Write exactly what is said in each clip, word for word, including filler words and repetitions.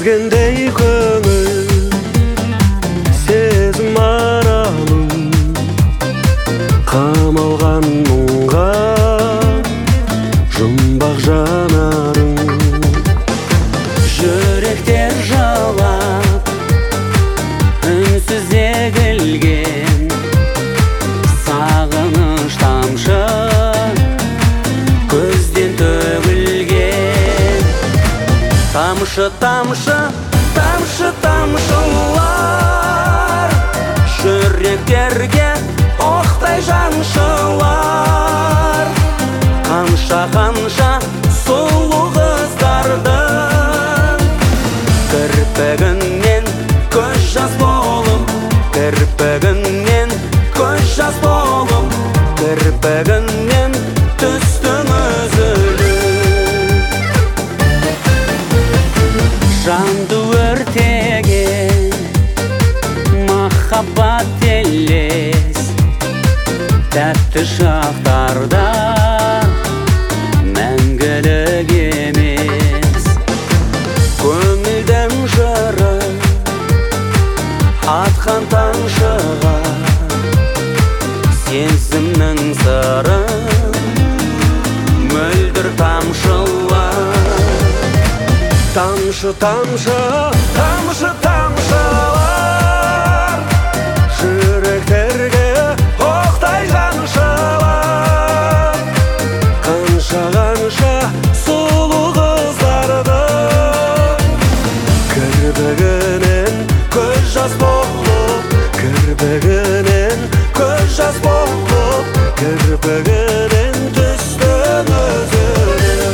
сезгендей көңіл сезім аралым қамалған мұңға жұмбақ жанарың жүректер жалап үнсіз егілген сағыныш тамшы көзден төгілген тамшы тамшы тамшы тамшылар жүректерге оқтай жаншылар қанша қанша сұлу қыздардың кірпігінен көз жас болып кірпігінен көз жас болып кірпігінен түстің үзіліп жанды өртеген махаббат елес тәтті шақтарда мәңгілік емес көңілдің жыры атқан тамшыға сезімнің сыры мөлдір тамшылар тамшы тамшы тамшы тамшылар жүректерге оқтай жаншылар қанша қанша сұлу қыздардың кірпігінен көз жас болып кірпігінен көз жас болып кірпігінен түстің үзіліп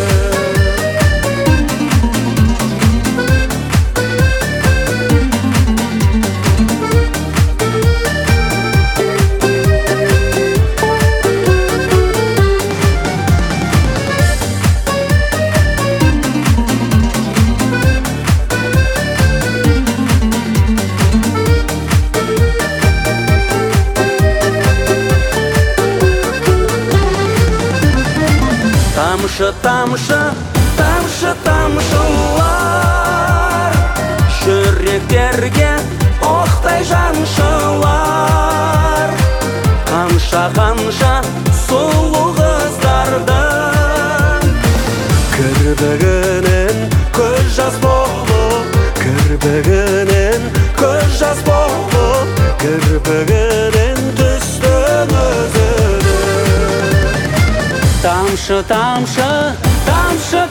тамшы тамшы тамшы тамшылар жүректерге оқтай жаншылар қанша қанша сұлу қыздардың кірпігінен көз жас болып кірпігінен көз жас болып кірпігінен түстің үзіліп тамшы тамшы тамшы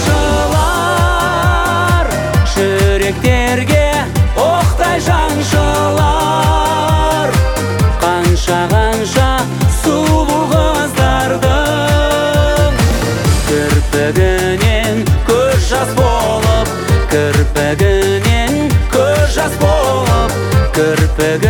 тамшылар жүректерге оқтай жаншылар қанша қанша сұлу қыздардың кірпігінен көз жас болып кірпігінен көз жас болып кірпігі